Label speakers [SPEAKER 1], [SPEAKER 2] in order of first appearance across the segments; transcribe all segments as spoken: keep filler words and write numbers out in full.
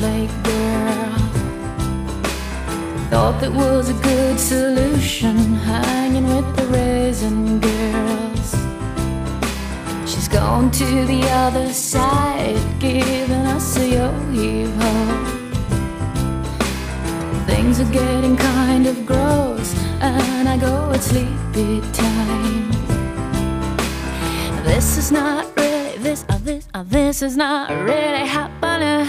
[SPEAKER 1] cornflake girl. Thought that was a good solution, hanging with the raisin girls. She's gone to the other side, giving us a yo-yo. Things are getting kind of gross, and I go, it's sleepy time. This is not really, this, uh, this, uh, this is not really happening.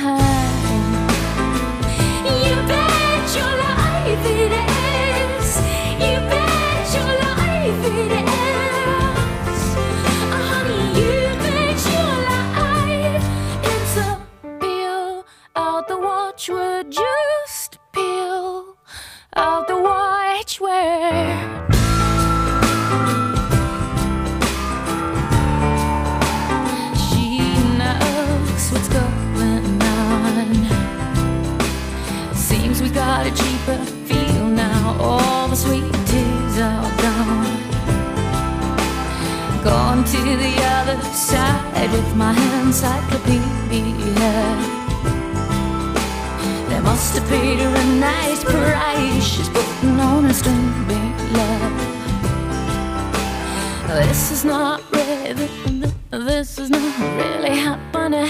[SPEAKER 1] You bet your life it is. You bet your life it is. Oh, honey, you bet your life. It's a peel out the watchword, just peel out the watchword. What's going on? Seems we got a cheaper feel now. All the sweet teas are gone. Gone to the other side with my encyclopedia. They must have paid her a nice price. She's putting on a string big love. This is not really, this is not really happening.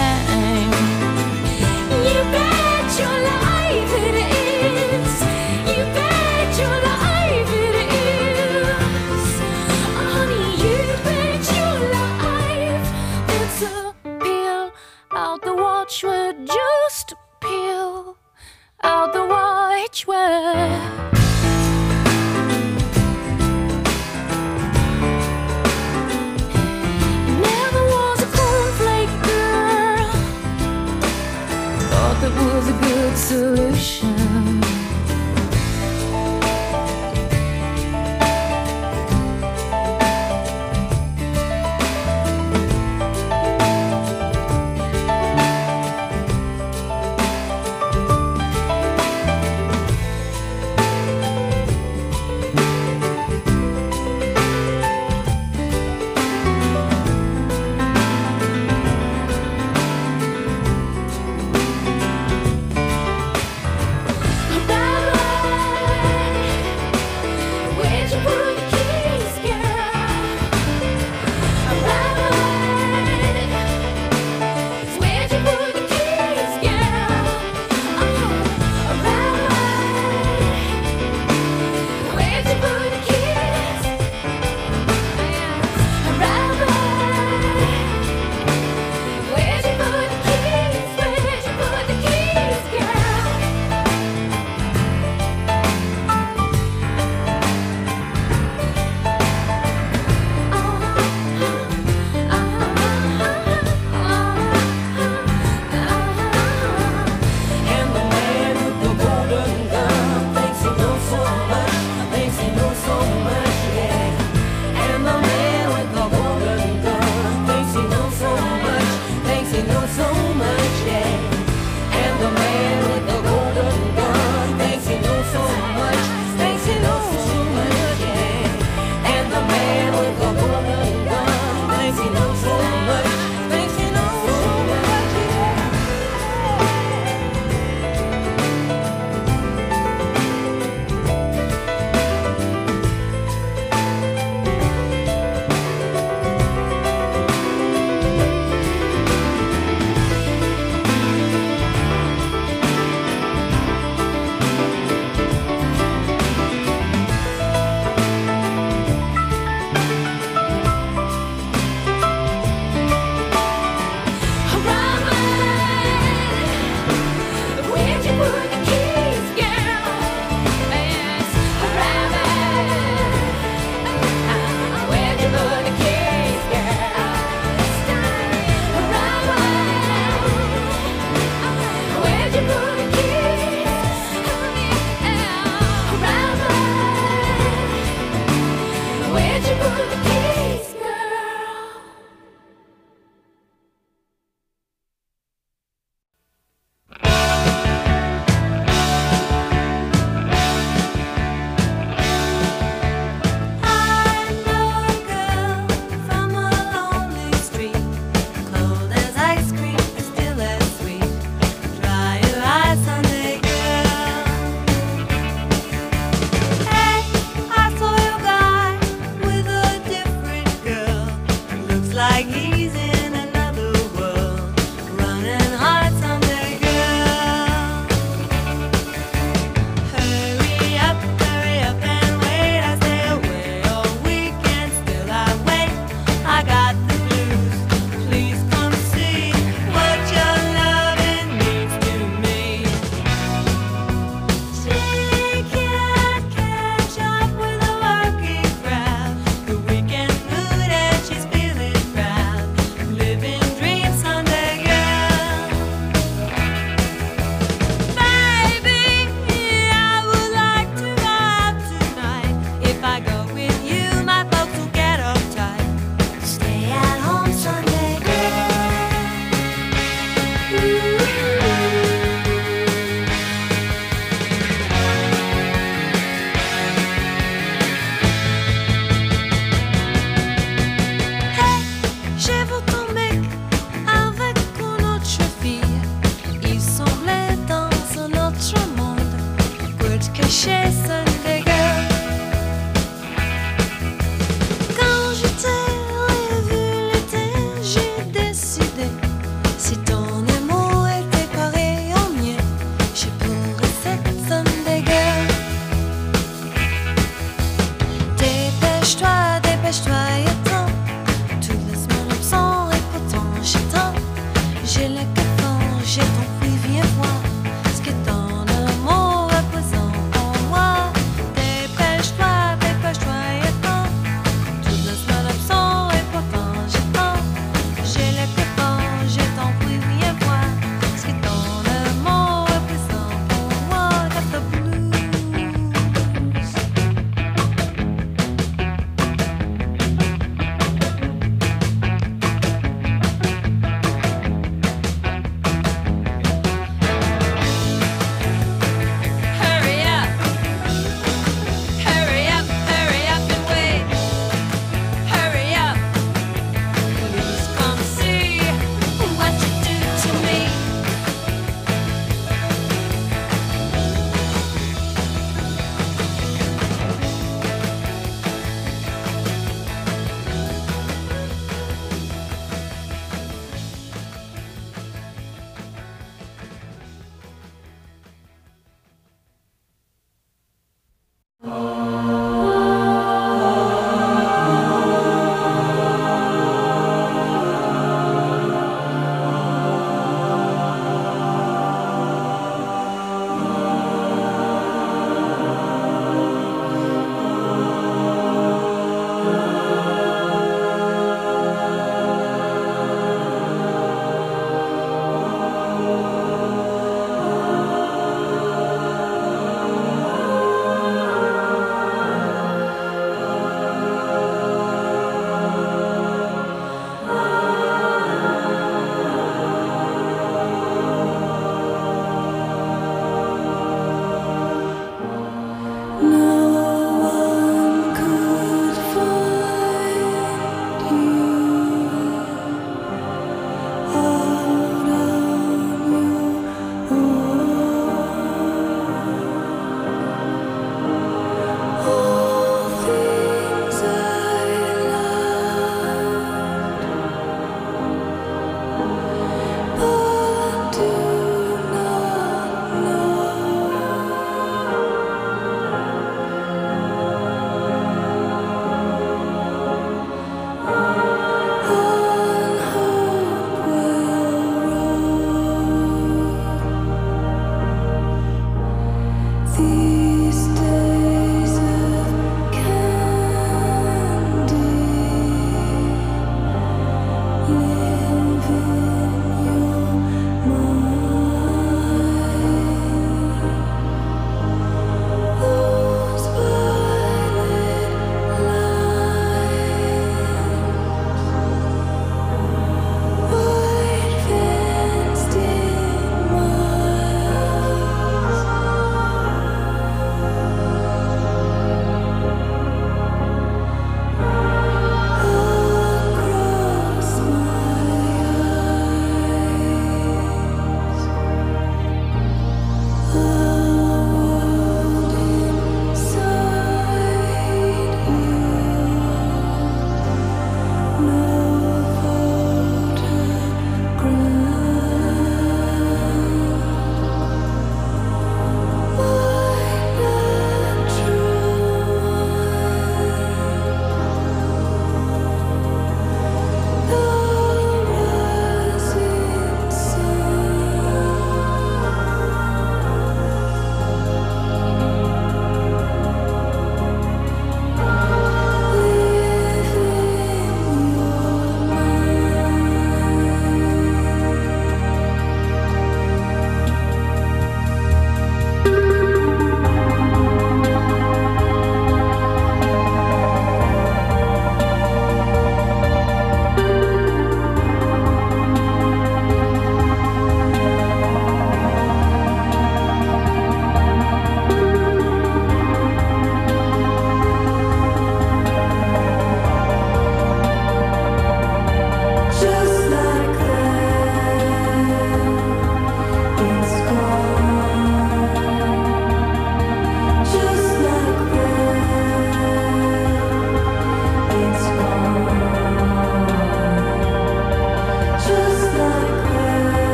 [SPEAKER 1] You bet your life it is. You bet your life it is. Oh, honey, you bet your life. It's a peel out the watchword, just peel out the watchword. That was a good solution.
[SPEAKER 2] he's in another world, running hard someday, girl. Hurry up, hurry up and wait. I stay away all weekend, still I wait. I got the blues. Please come see what your loving means to me. She can't catch up with the working crowd. The weekend mood and she's feeling proud.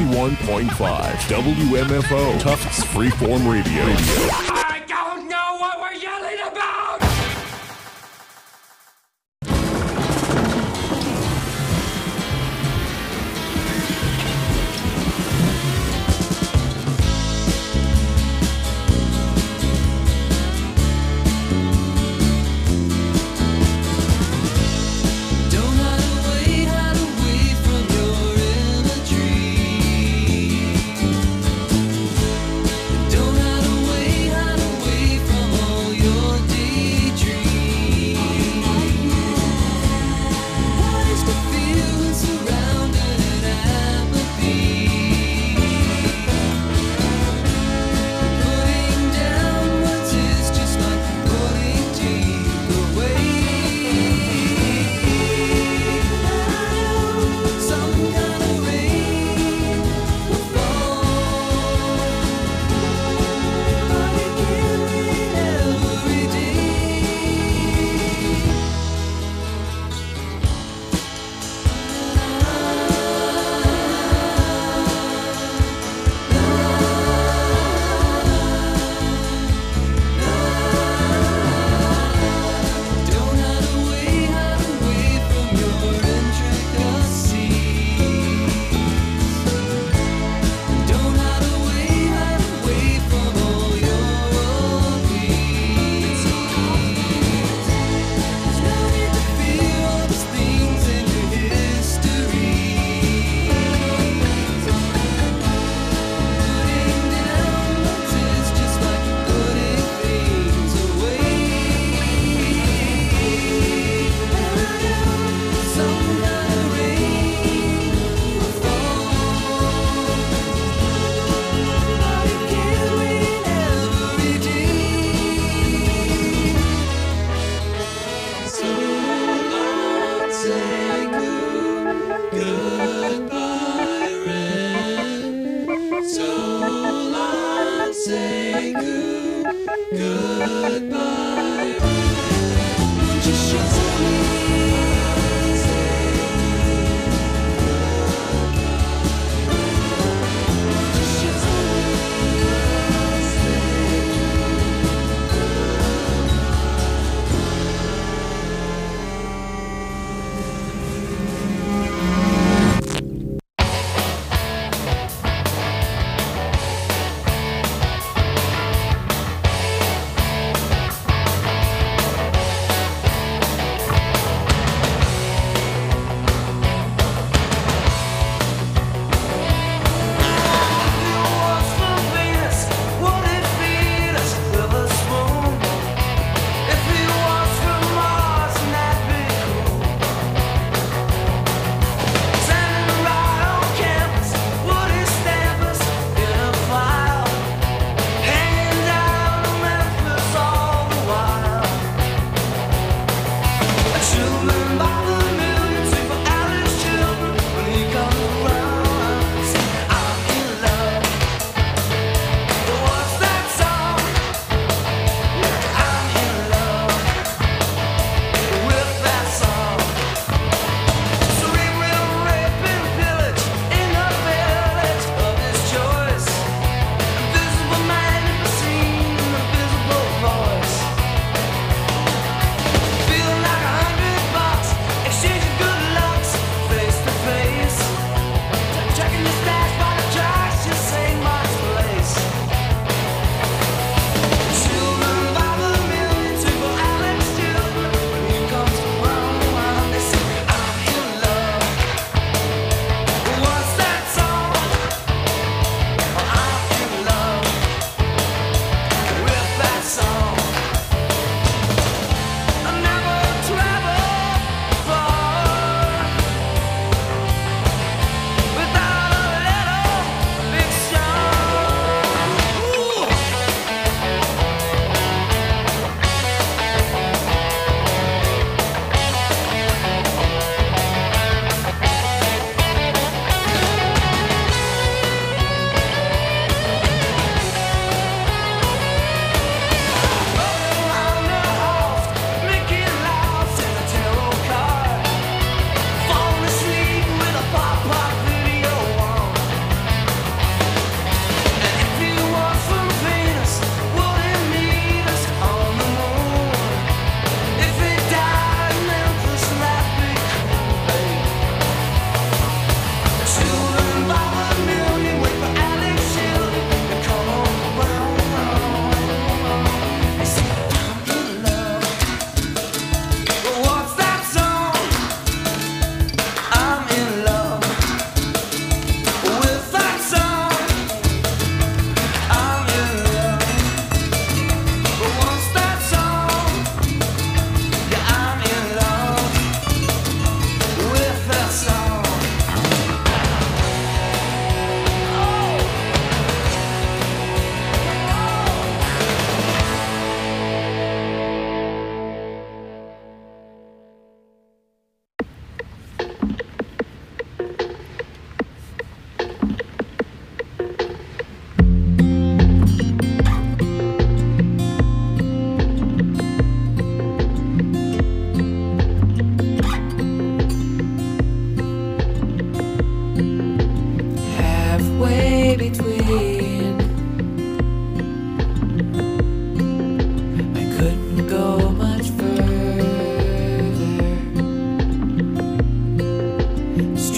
[SPEAKER 3] ninety-one point five W M F O, Tufts Freeform Radio.
[SPEAKER 4] I don't know what we're yelling about!
[SPEAKER 5] Don't hide away, hide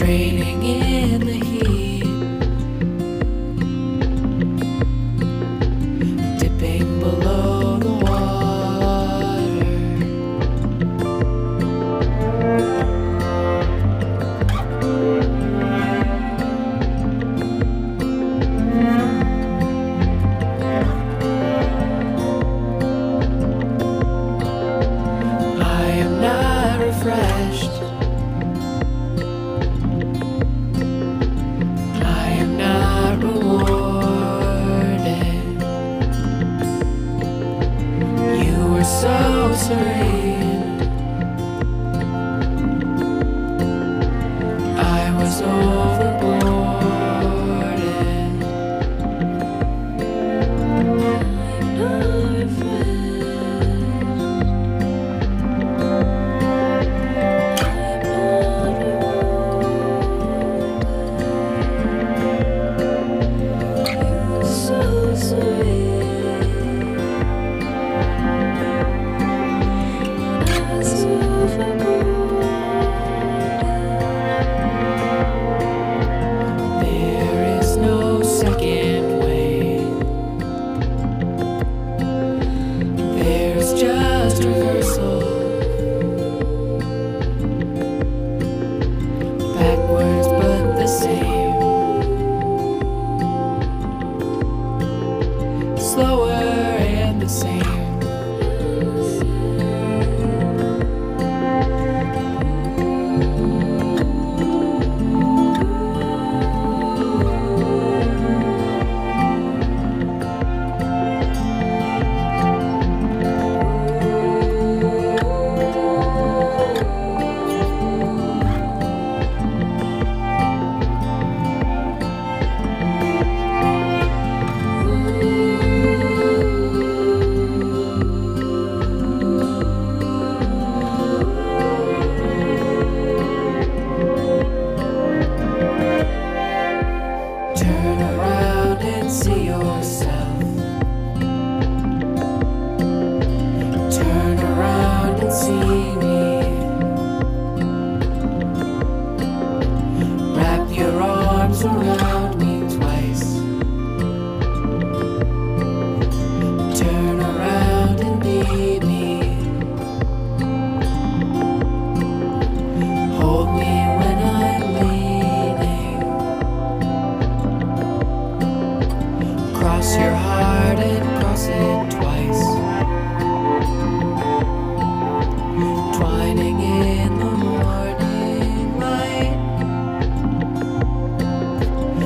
[SPEAKER 5] Straining in the heat, dipping below the water. I am not refreshed. I am not rewarded. You were so serene. I was overboarded. I'm not There is no second way. There's just reversal. Backwards but the same. Slower and the same. Turn around and see yourself. Turn around and see me. Wrap your arms around me twice. Turn around and be me. Hold me when I'm leaning. Cross your heart and cross it twice. Twining in the morning light.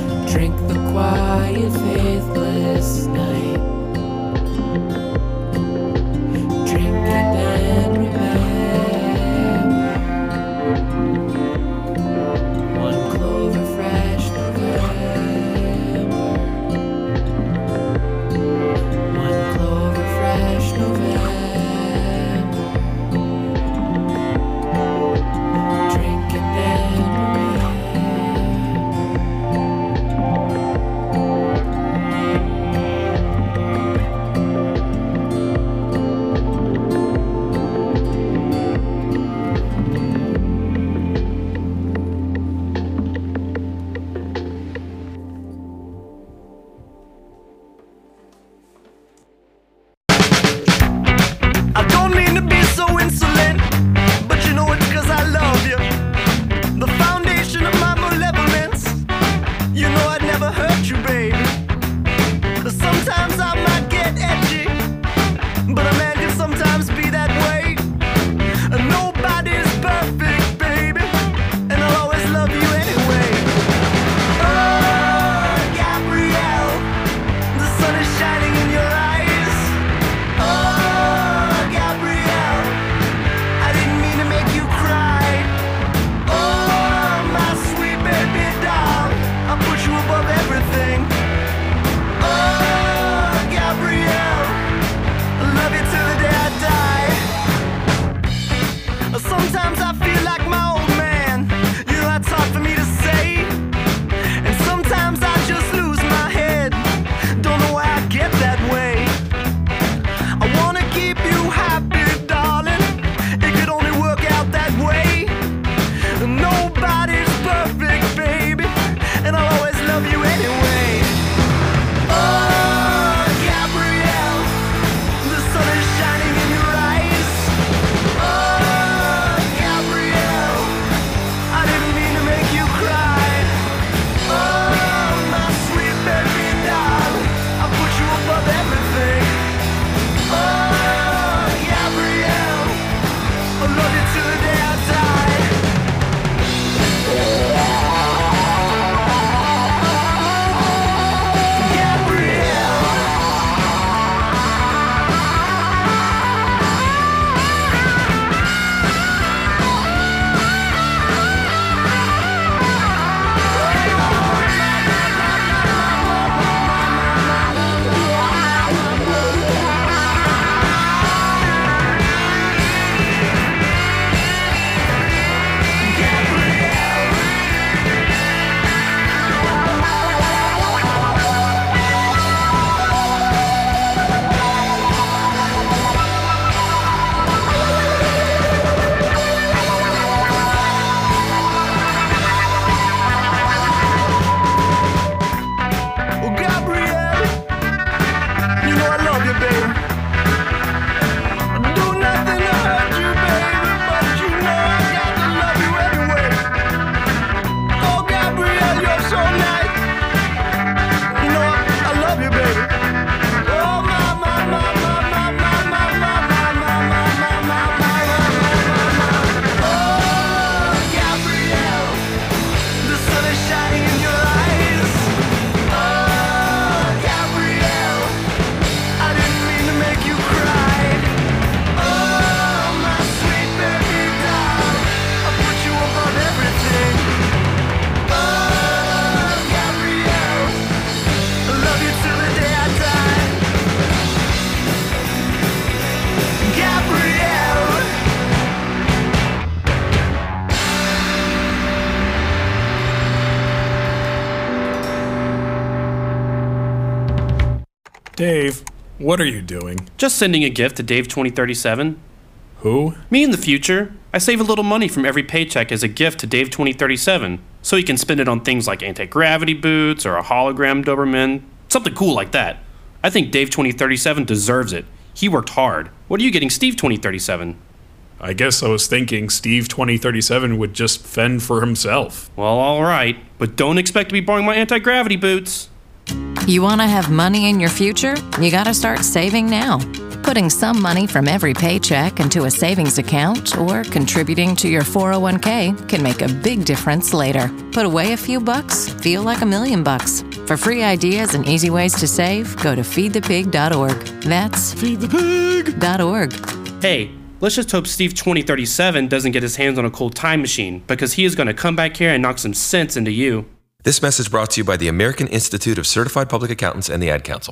[SPEAKER 6] Dave, what are you doing?
[SPEAKER 7] Just sending a gift to Dave twenty thirty-seven.
[SPEAKER 6] Who?
[SPEAKER 7] Me in the future. I save a little money from every paycheck as a gift to Dave twenty thirty-seven, so he can spend it on things like anti-gravity boots or a hologram Doberman, something cool like that. I think Dave twenty thirty-seven deserves it. He worked hard. What are you getting Steve twenty thirty-seven?
[SPEAKER 6] I guess I was thinking Steve twenty thirty-seven would just fend for himself.
[SPEAKER 7] Well, alright, but don't expect to be borrowing my anti-gravity boots.
[SPEAKER 8] You want to have money in your future? You got to start saving now. Putting some money from every paycheck into a savings account or contributing to your four oh one k can make a big difference later. Put away a few bucks, feel like a million bucks. For free ideas and easy ways to save, go to feed the pig dot org. That's feed the pig dot org.
[SPEAKER 7] Hey, let's just hope Steve twenty thirty-seven doesn't get his hands on a cool time machine, because he is going to come back here and knock some sense into you.
[SPEAKER 9] This message brought to you by the American Institute of Certified Public Accountants and the Ad Council.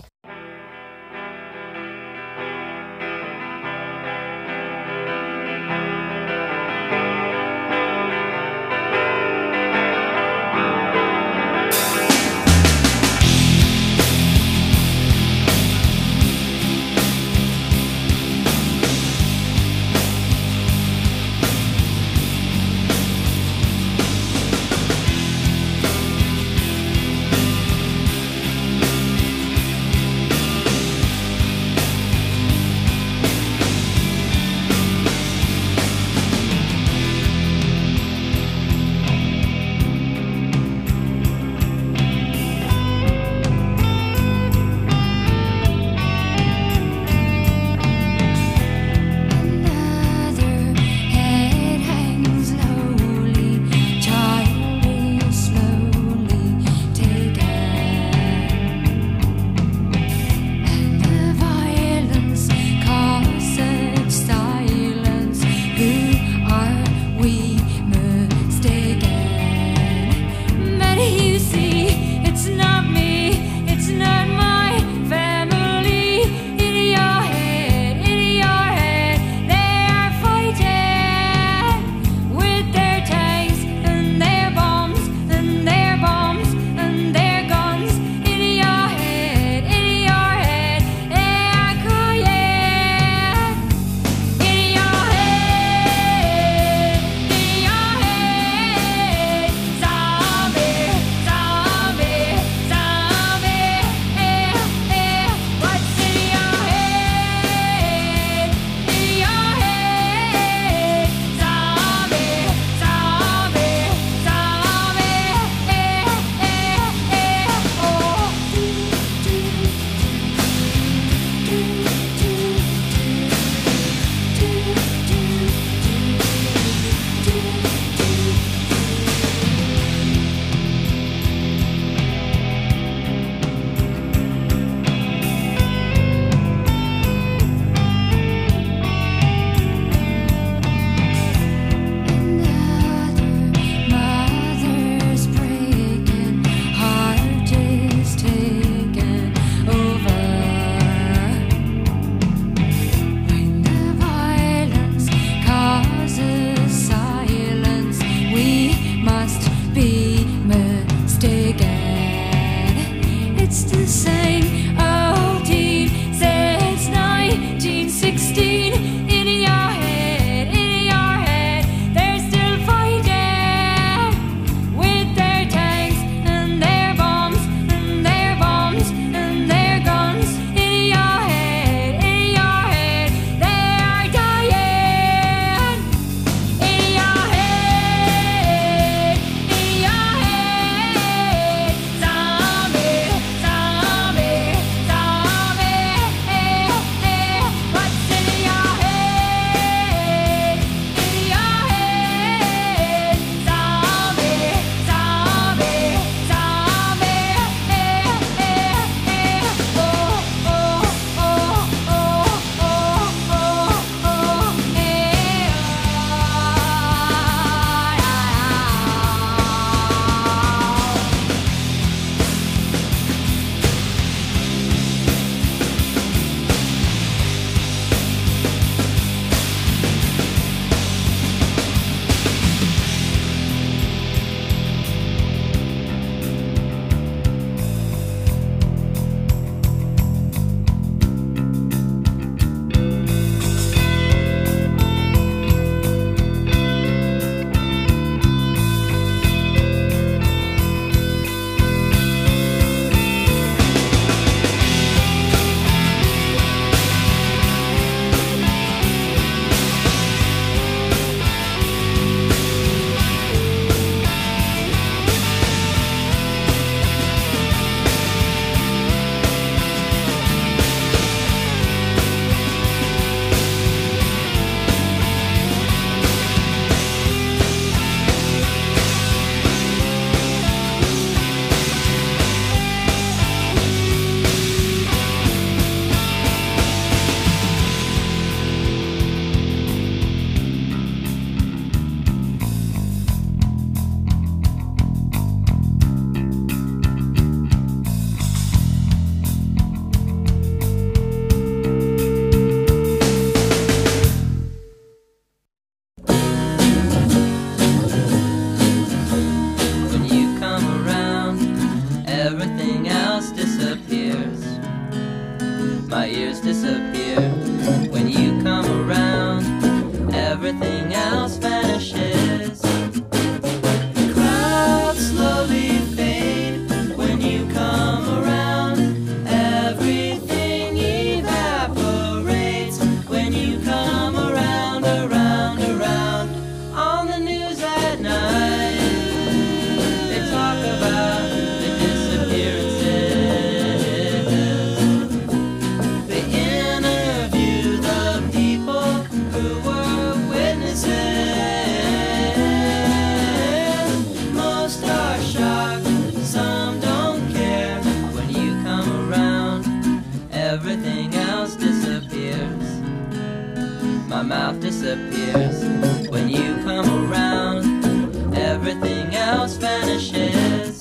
[SPEAKER 5] disappears. When you come around, everything else vanishes.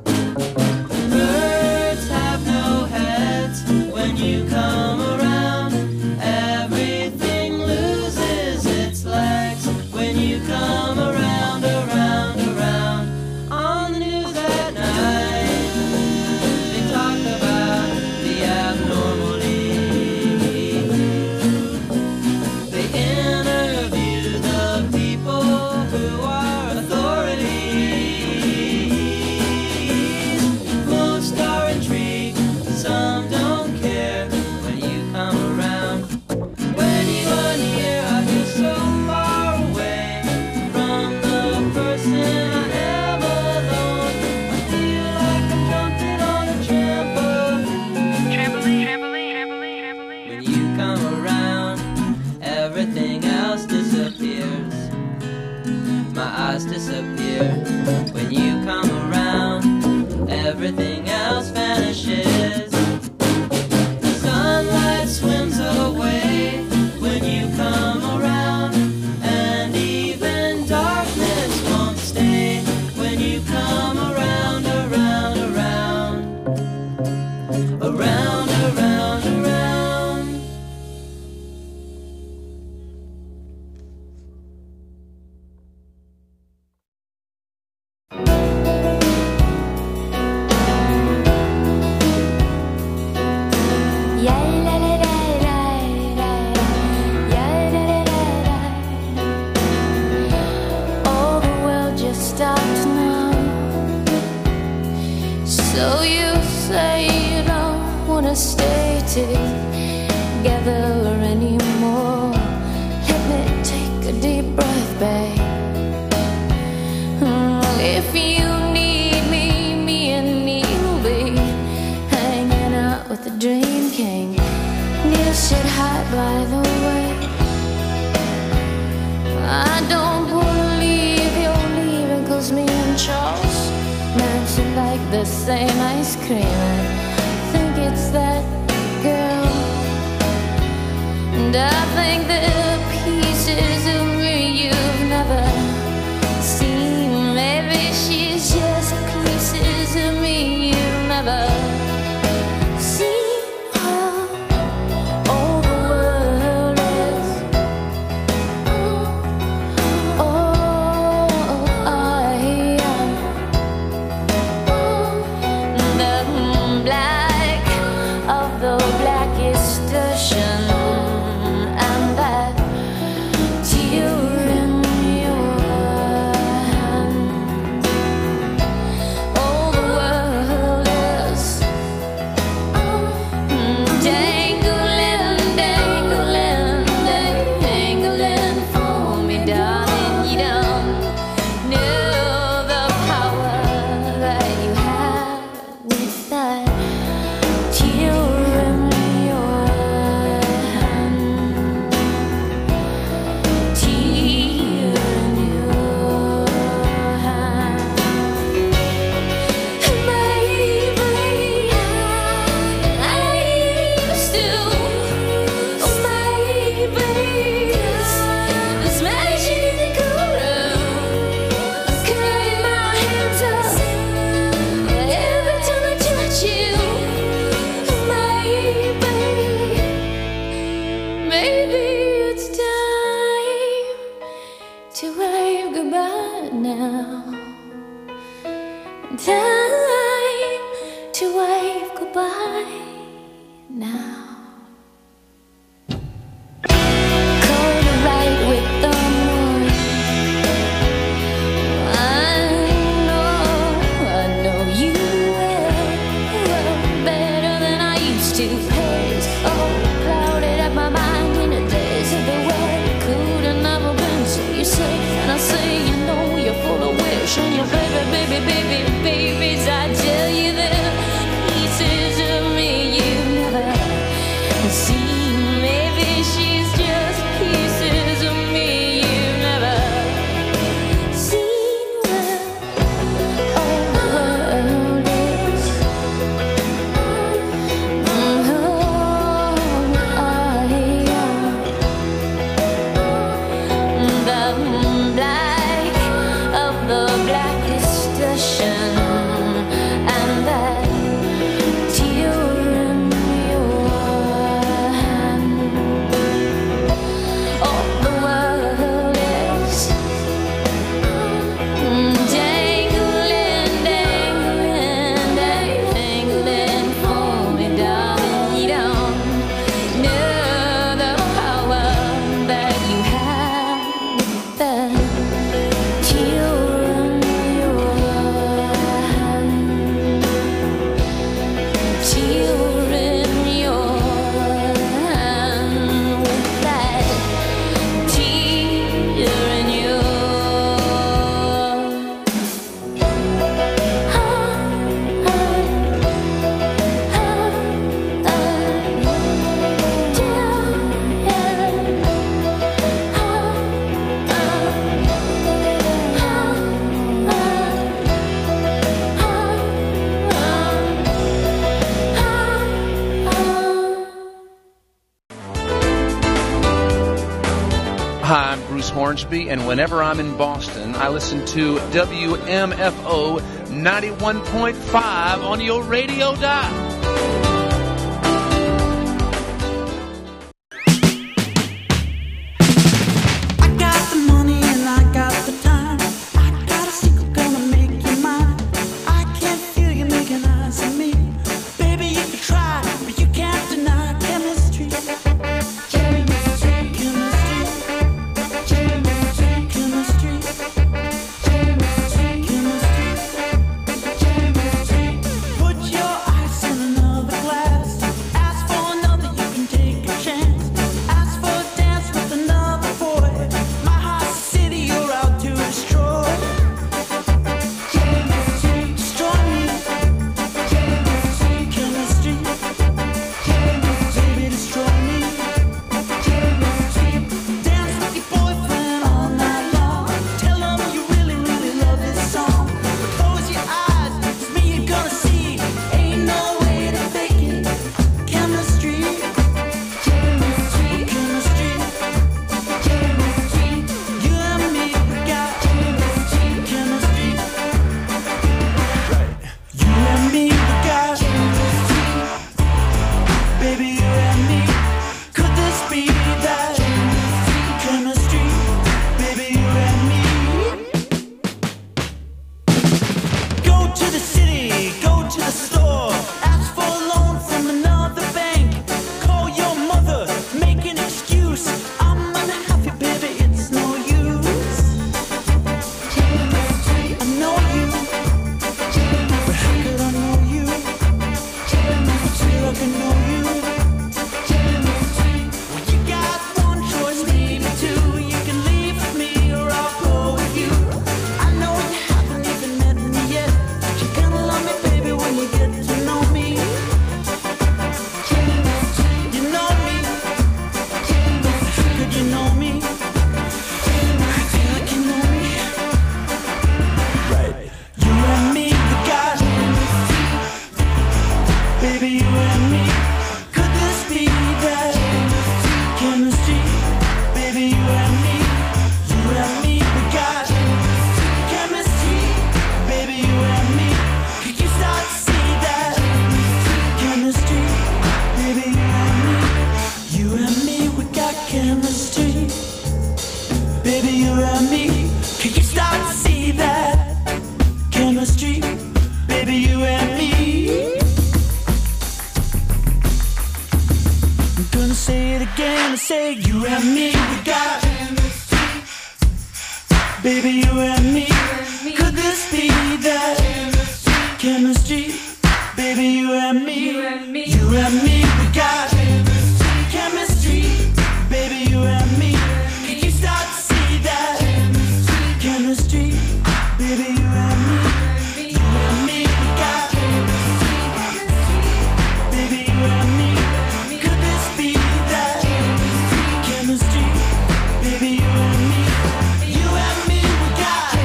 [SPEAKER 5] Birds have no heads. When you come around, everything loses its legs. When you come around, around, around. On the news at night, they talk about the abnormally. They interview the people who are authorities. Most are intrigued, some don't care. When you come around, when you are near, I feel so far away from the person I am alone. I feel like I'm jumping on a trampoline. Trampoline, trampoline, trampoline, trampoline. When you come around, everything else disappears. My eyes disappear. When you come around, everything else vanishes. Sunlight swims away when you come around, and even darkness won't stay when you come around, around, around, around, around, around.
[SPEAKER 1] Yeah, la, la, la, la, la. Yeah, la, la, la, la. All the world just stopped now. So you say you don't wanna stay together anymore. Let me take a deep breath, babe. Mm, If you need me, me and Neil be hanging out with the Dream King. Neil said hi, by the way. I don't believe you're leaving, 'cause me and Charles mentioned like the same ice cream. I think it's that girl, and I think the pieces of me you've never seen. Maybe she's just pieces of me you've never seen. All the world is oh, I am the black of the blackest ocean, and that tear in your hand. All the world is dangling, dangling, dangling for me, darling. You don't know the power that you have with that tear in your hand. Tear in your hand. Maybe I used to. Oh, maybe this magic in the cool room. Cutting my hands up every time I touch you. Maybe, maybe it's time to wave goodbye now. Time to wave goodbye now. Cold right with the moon. I know, I know you will, will better than I used to. Haze all clouded up my mind in the days of the way could have never been. So you say, and I say, you know you're full of wish, and your baby, baby, baby, babies. I tell you that pieces of me you've never seen. Maybe she's just pieces of me you've never seen. Well, all the world is oh, I am discussion, and that tear in your hand. All the world is dangling, dangling, dangling for me, darling. You don't know the power that you have. That tear in your hand, tear in your hand, with that tear in your
[SPEAKER 10] Hi, I'm Bruce Hornsby, and whenever I'm in Boston, I listen to W M F O ninety-one point five on your radio dial.
[SPEAKER 5] I got the money and I got the time. I got a secret gonna make you mine. I can feel you making eyes at me. Baby, you can try, but you can't deny chemistry. Chemistry, chemistry, chemistry, chemistry, chemistry, chemistry. Put your eyes in another glass. Ask for another, you can take a chance. Ask for a dance with another boy. My heart's a city you're out to destroy. Chemistry, destroy me. Chemistry, chemistry, chemistry, baby, destroy me. Chemistry, dance with your boyfriend all night long. Tell him you really, really love this song. Close your eyes, it's me you're gonna see. Ain't no way to fake it. Chemistry, chemistry, chemistry, chemistry. You and me, we got chemistry, chemistry. Right. You and me, we got chemistry. Baby, you and me. Could this be that chemistry? Baby, you and me. Go to the city, go to the store. Ask for a loan from another bank. Call your mother, make an excuse. I'm unhappy, baby, it's no use. I know you, but how could I know you? I feel like I know you. Well, you got one choice, maybe two. You can leave with me or I'll go with you. I know you haven't even met me yet, but you're gonna love me, baby, when you get to know me. You know me. Could you know me? I feel like you know me. Right. You and me, we got baby, you and me. Could this be that chemistry? Baby, you and me. You and me, we got chemistry. Baby, you and me. Could you start to see that chemistry? Baby, you and me. You and me, we got chemistry. Baby, you and me. Could you start to see that chemistry? Baby, you and me. I'm gonna say it again and say you and me, we got baby, you and me. Could this be that chemistry? Baby, you and me. You and me, we got chemistry. Baby, you and me. Can you start to see that chemistry? Baby, you and me. You and me, we got baby, you and me. Could this be that chemistry? Baby, you and me. You and me, we got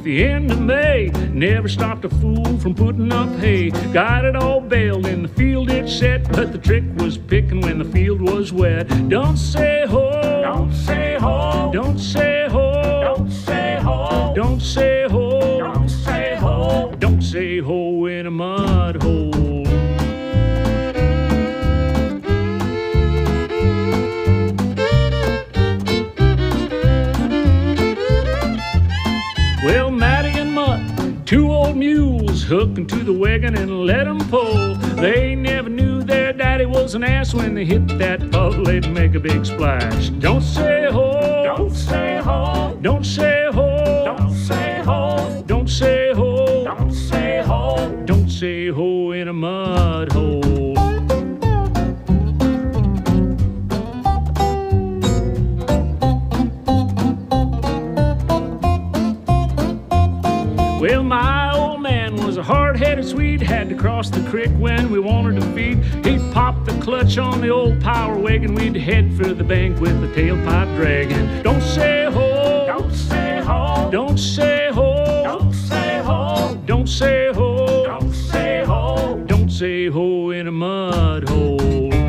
[SPEAKER 11] the end of May. Never stopped a fool from putting up hay. Got it all baled in the field it set, but the trick was picking when the field was wet. Don't say ho, don't say ho, don't say ho, don't say ho, don't say ho, don't say ho, don't say ho in a mud hole. Well, Matty and Mutt, two old mules, hooking to the wagon and let them pull. They never knew their daddy was an ass. When they hit that puddle, they'd make a big splash. Don't say ho, don't say ho, don't say ho, don't say ho, don't say ho, don't say ho, don't say ho in a mud hole. Well, my old man was a hard-headed Swede, had to cross the creek when we wanted to feed. He'd pop the clutch on the old power wagon, we'd head for the bank with the tailpipe dragging. Don't say ho, don't say ho, don't say ho, don't say ho, don't say ho, don't say ho, don't say ho in a mud hole.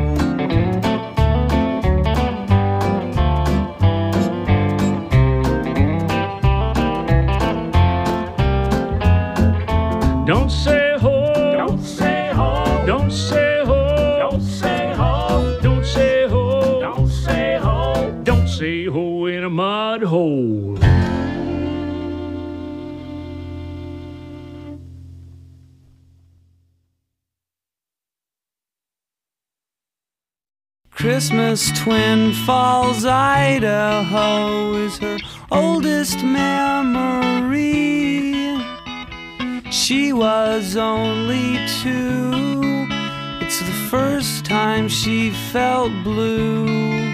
[SPEAKER 11] Don't say ho, don't say ho, don't say ho, don't say ho, don't say ho, don't say ho, don't say ho in a mud hole.
[SPEAKER 5] Christmas, Twin Falls, Idaho is her oldest memory. She was only two. It's the first time she felt blue.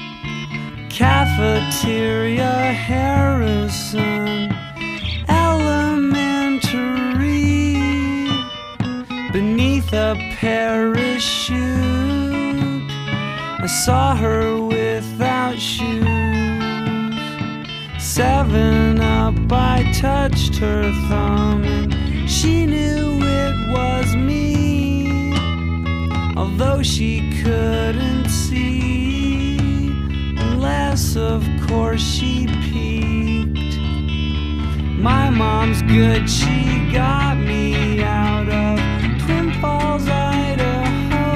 [SPEAKER 5] Cafeteria, Harrison Elementary. Beneath a parachute, I saw her without shoes. Seven up, I touched her thumb and she knew it was me, although she couldn't see, unless of course she peeked. My mom's good, she got me out of Twin Falls, Idaho,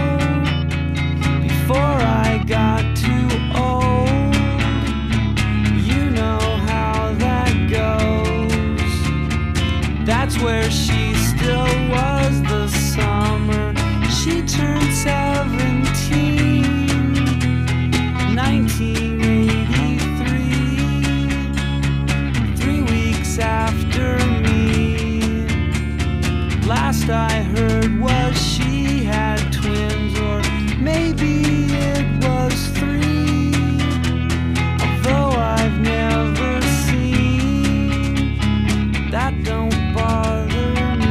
[SPEAKER 5] before I got too old. You know how that goes. That's where she still was the summer she turned seventeen, nineteen eighty-three, three weeks after me. Last I heard was she had twins, or maybe it was three, although I've never seen. That don't bother me.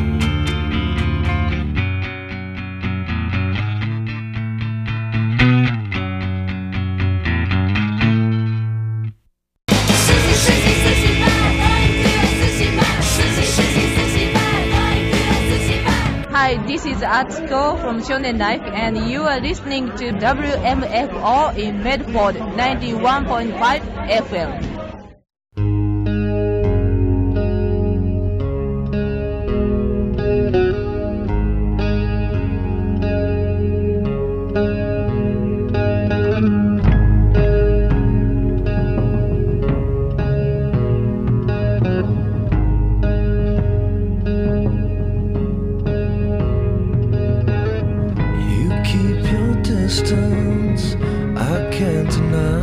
[SPEAKER 12] Hi, this is Atsuko from Shonen Life, and you are listening to W M F O in Medford, ninety-one point five F M.
[SPEAKER 13] You keep your distance, I can't deny.